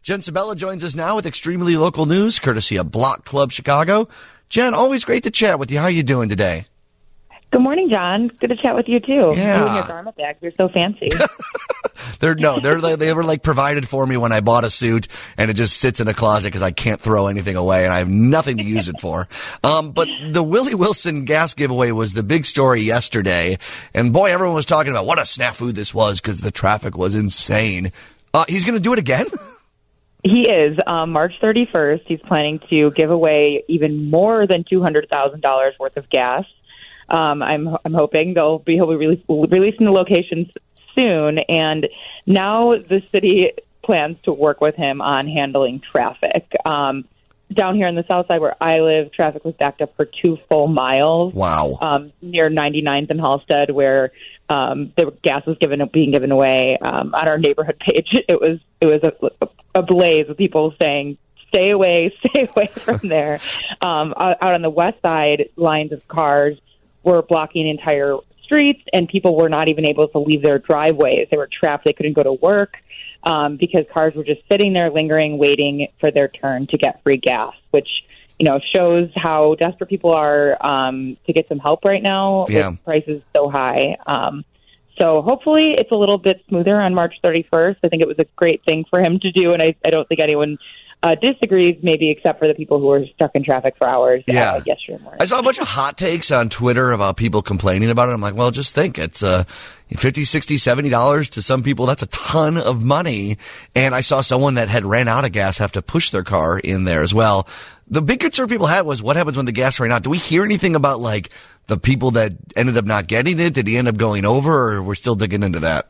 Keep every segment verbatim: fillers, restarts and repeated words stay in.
Jen Sabella joins us now with extremely local news, courtesy of Block Club Chicago. Jen, always great to chat with you. How are you doing today? Good morning, John. Good to chat with you, too. Yeah. You and your garment bags. You're so fancy. they're No, they're they were like provided for me when I bought a suit, and it just sits in a closet because I can't throw anything away, and I have nothing to use it for. Um, but the Willie Wilson gas giveaway was the big story yesterday, and boy, everyone was talking about what a snafu this was because the traffic was insane. Uh, he's going to do it again? He is. Um, March thirty-first, he's planning to give away even more than two hundred thousand dollars worth of gas. Um, I'm I'm hoping they'll be he'll be release, releasing the locations soon, and now the city plans to work with him on handling traffic. Um, down here on the south side where I live, traffic was backed up for two full miles. Wow. Um, near ninety-ninth and Halstead, where um, the gas was given being given away. Um, on our neighborhood page, it was it was a, a blaze with people saying, "Stay away, stay away from there." Um, out on the west side, lines of cars were blocking entire streets, and people were not even able to leave their driveways. They were trapped. They couldn't go to work um, because cars were just sitting there lingering, waiting for their turn to get free gas, which, you know, shows how desperate people are um, to get some help right now yeah. with prices so high. Um, so hopefully it's a little bit smoother on March thirty-first. I think it was a great thing for him to do, and I, I don't think anyone Uh, disagrees, maybe except for the people who were stuck in traffic for hours yeah. uh, yesterday morning. I saw a bunch of hot takes on Twitter about people complaining about it. I'm like, well, just think. It's uh, fifty dollars, sixty dollars, seventy dollars to some people. That's a ton of money. And I saw someone that had ran out of gas have to push their car in there as well. The big concern people had was what happens when the gas ran out. Do we hear anything about, like, the people that ended up not getting it? Did he end up going over, or we're still digging into that?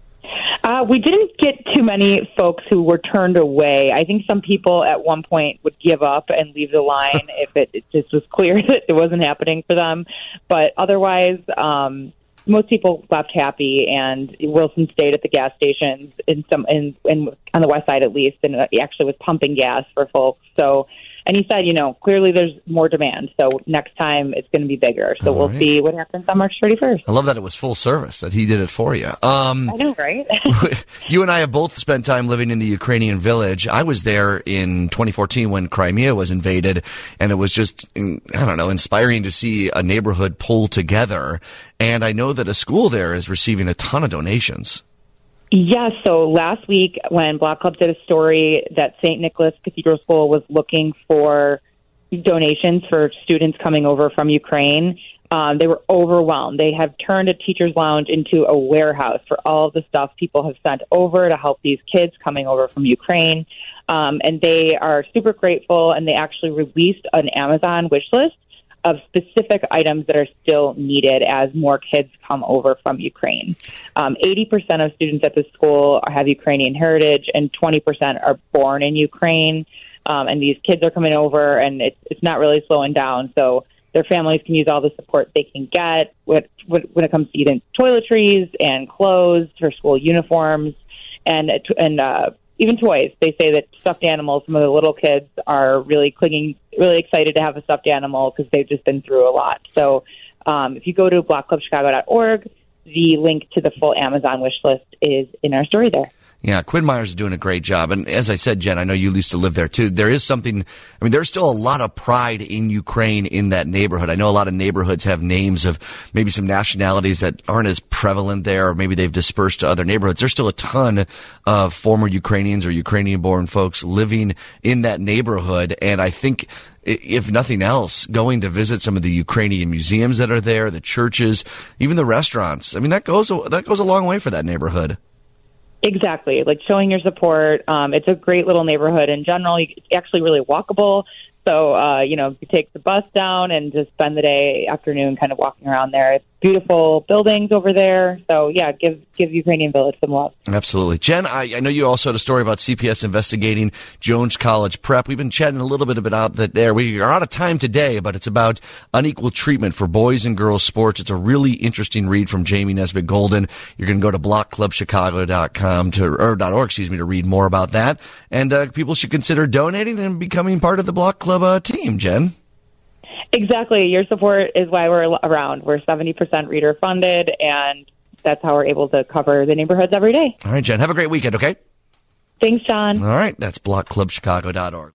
Uh, we didn't get too many folks who were turned away. I think some people at one point would give up and leave the line if it, it just was clear that it wasn't happening for them. But otherwise, um, most people left happy, and Wilson stayed at the gas stations in some in, in on the west side at least, and he actually was pumping gas for folks. So. And he said, you know, clearly there's more demand, so next time it's going to be bigger. So All we'll right. see what happens on March thirty-first. I love that it was full service, that he did it for you. Um, I know, right? You and I have both spent time living in the Ukrainian village. I was there in twenty fourteen when Crimea was invaded, and it was just, I don't know, inspiring to see a neighborhood pull together. And I know that a school there is receiving a ton of donations. Yes. So last week when Block Club did a story that Saint Nicholas Cathedral School was looking for donations for students coming over from Ukraine, um, they were overwhelmed. They have turned a teacher's lounge into a warehouse for all of the stuff people have sent over to help these kids coming over from Ukraine. Um, and they are super grateful, and they actually released an Amazon wish list of specific items that are still needed as more kids come over from Ukraine. Um, eighty percent of students at the school have Ukrainian heritage, and twenty percent are born in Ukraine. Um, and these kids are coming over, and it's, it's not really slowing down. So their families can use all the support they can get with, with, when it comes to eating toiletries and clothes for school uniforms and, and uh, even toys. They say that stuffed animals, some of the little kids are really clinging, really excited to have a stuffed animal because they've just been through a lot. So um, if you go to block club chicago dot org, the link to the full Amazon wish list is in our story there. Yeah, Quinn Myers is doing a great job. And as I said, Jen, I know you used to live there too. There is something, I mean, there's still a lot of pride in Ukraine in that neighborhood. I know a lot of neighborhoods have names of maybe some nationalities that aren't as prevalent there, or maybe they've dispersed to other neighborhoods. There's still a ton of former Ukrainians or Ukrainian-born folks living in that neighborhood. And I think, if nothing else, going to visit some of the Ukrainian museums that are there, the churches, even the restaurants. I mean, that goes, that goes a long way for that neighborhood. Exactly, like showing your support. Um, it's a great little neighborhood in general. It's actually really walkable. So, uh, you know, you take the bus down and just spend the day, afternoon kind of walking around there. It's beautiful buildings over there. So, yeah, give give Ukrainian Village some love. Absolutely. Jen, I, I know you also had a story about C P S investigating Jones College Prep. We've been chatting a little bit about that there. We are out of time today, but it's about unequal treatment for boys and girls sports. It's a really interesting read from Jamie Nesbitt Golden. You're going to go to block club chicago dot com to, or .org, excuse me, to read more about that. And uh, people should consider donating and becoming part of the Block Club uh, team, Jen. Exactly. Your support is why we're around. We're seventy percent reader funded, and that's how we're able to cover the neighborhoods every day. All right, Jen. Have a great weekend, okay? Thanks, John. All right. That's block club chicago dot org.